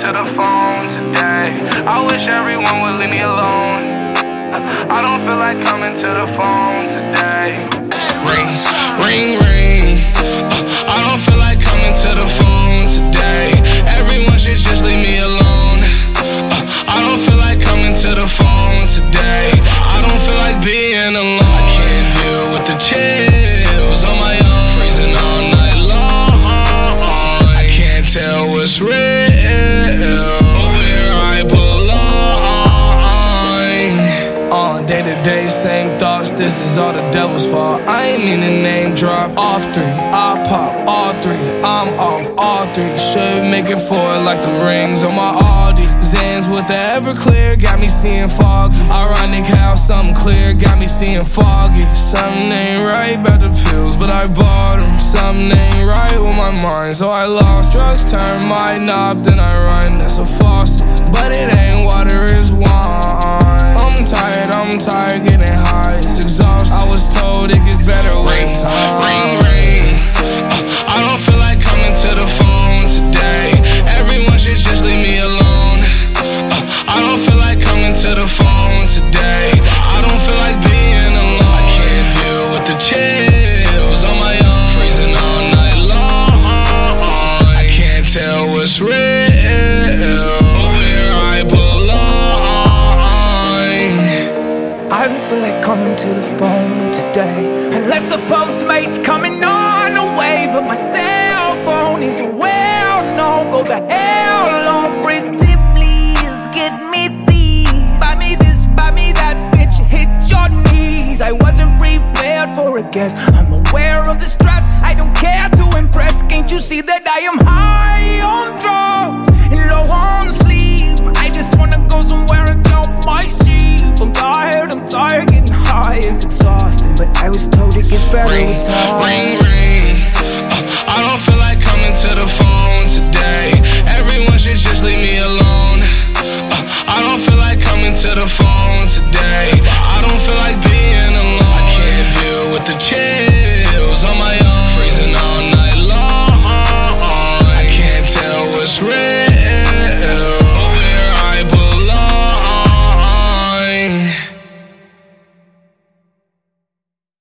to the phone today. I wish everyone would leave me alone. I don't feel like coming to the phone today. Ring, ring, ring. I don't feel like coming to the phone today. Everyone should just leave me alone. I don't feel like coming to the phone today. I don't feel like being alone. I can't deal with the chills on my own. Freezing all night long. I can't tell what's real or where I belong. Day to day, same thoughts, this is all the devil's fault. I ain't mean to name drop. Off 3, I pop all 3, I'm off all 3. Should make it 4 like the rings on my Audi. Zans with the Everclear, got me seeing foggy. Ironic how something clear got me seeing foggy. Something ain't right about the pills, but I bought them. Something ain't right with my mind, so I lost. Drugs turn my knob, then I run, that's a faucet. But it ain't water, it's wine. I'm tired, getting high, it's exhausting. I was told it gets better with time. Ring, ring. I don't feel like coming to the phone today. Everyone should just leave me alone. I don't feel like coming to the phone today. I don't feel like being alone. I can't deal with the chills on my own. Freezing all night long. I can't tell what's real or where I belong. I don't feel like coming to the phone today, unless a Postmate's coming on the way. But my cell phone is well known. Go the hell on, pretty please get me these. Buy me this, buy me that, bitch, hit your knees. I wasn't prepared for a guest. I'm aware of the stress, I don't care to impress. Can't you see that I am high on drugs and low on sleep? I just wanna go somewhere and count my sheep. I'm tired, getting high is exhausting, but I was told it gets better with time. Ring, ring.